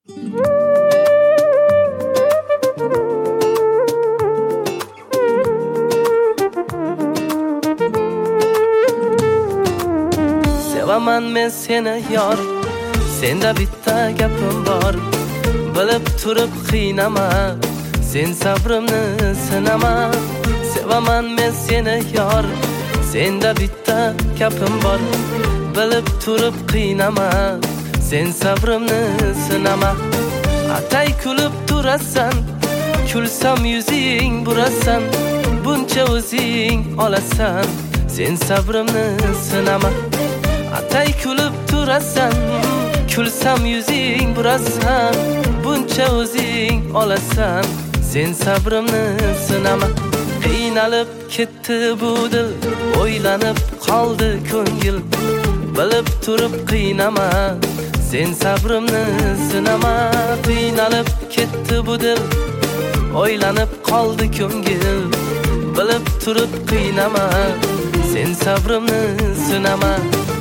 Sevaman men seni yor, senda bitta gapim bor. Bilib turib qiynama, sen sabrimni sinama. Sevaman men seni yor, senda bitta gapim bor. Bilib turib qiynama, sen sabrimni sinama. Atay kulib turasan, kulsam yuzing burasan. Buncha o'zing olasan, sen sabrimni sinama. Atay kulib turasan, kulsam yuzing burasan. Buncha o'zing olasan, sen sabrimni sinama. Qiynalib ketdi bu dil, o'ylanib qoldi ko'ngil. Bilib turib qiynama, sen sabrimni sinama. Qiynalib ketdi bu dil, o'ylanib qoldi ko'ngil. Bilib turib qiynama, sen sabrimni sinama.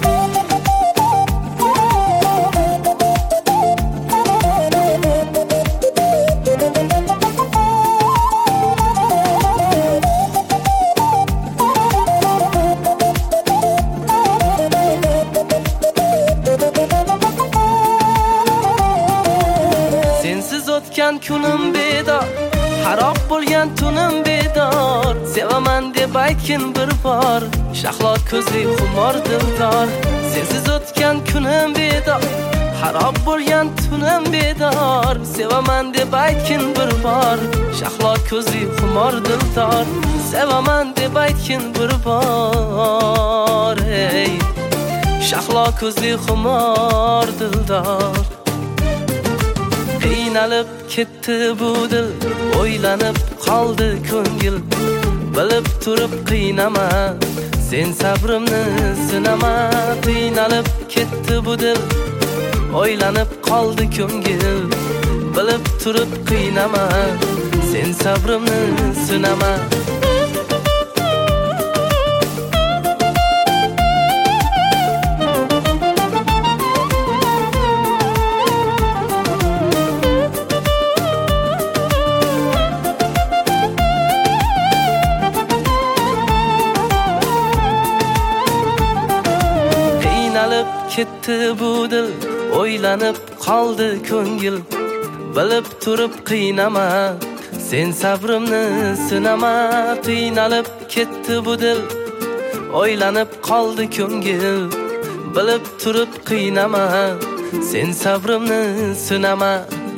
O'tgan kunim bedor, xarob bo'lgan tunim bedor. Sevaman deb aytgin bir bor, shahlo ko'zli xumor dildor. Sensiz o'tgan kunim bedor, xarob bo'lgan tunim bedor. Sevaman deb aytgin bir bor, shahlo ko'zli xumor dildor. Sevaman deb aytgin bir bor, ey shahlo ko'zli xumor dildor. Qiynalib ketdi bu dil, o'ylanib qoldi ko'ngil. Bilib turib qiynama, sen sabrimni sinama. Qiynalib ketdi bu dil, o'ylanib qoldi ko'ngil. Bilib turib qiynama, sen sabrimni sinama. Ketdi bu dil, o'ylanib qoldi ko'ngil. Bilib turib qiynama, sen sabrimni sinama. Qiynalib ketdi bu dil, o'ylanib qoldi ko'ngil. Bilib turib qiynama, sen sabrimni sinama.